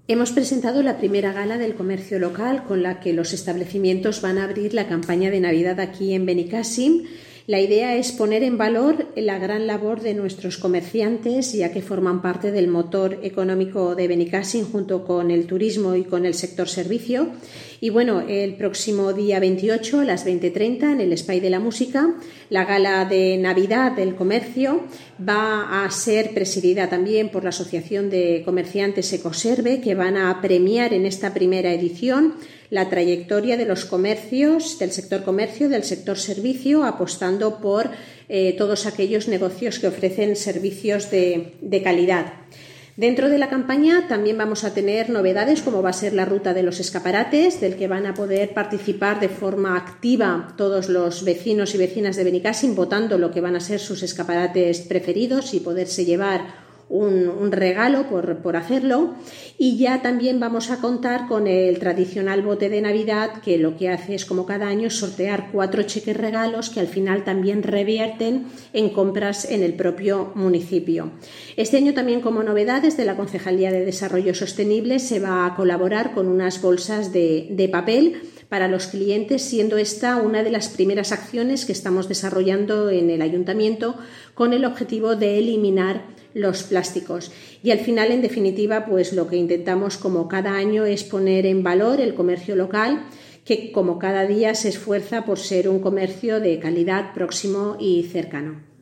Hemos presentado la primera gala del comercio local con la que los establecimientos van a abrir la campaña de Navidad aquí en Benicàssim. La idea es poner en valor la gran labor de nuestros comerciantes, ya que forman parte del motor económico de Benicàssim junto con el turismo y con el sector servicio. Y bueno, el próximo día 28 a las 20:30 en el Espai de la Música, la gala de Navidad del comercio va a ser presidida también por la Asociación de Comerciantes Ecoserve, que van a premiar en esta primera edición la trayectoria de los comercios, del sector comercio, del sector servicio, apostando por todos aquellos negocios que ofrecen servicios de calidad. Dentro de la campaña también vamos a tener novedades, como va a ser la ruta de los escaparates, del que van a poder participar de forma activa todos los vecinos y vecinas de Benicàssim, votando lo que van a ser sus escaparates preferidos y poderse llevar un regalo por hacerlo. Y ya también vamos a contar con el tradicional bote de Navidad, que lo que hace es, como cada año, sortear 4 cheques regalos que al final también revierten en compras en el propio municipio. Este año también, como novedad, desde la Concejalía de Desarrollo Sostenible se va a colaborar con unas bolsas de papel para los clientes, siendo esta una de las primeras acciones que estamos desarrollando en el Ayuntamiento con el objetivo de eliminar los plásticos. Y al final, en definitiva, pues lo que intentamos como cada año es poner en valor el comercio local, que como cada día se esfuerza por ser un comercio de calidad, próximo y cercano.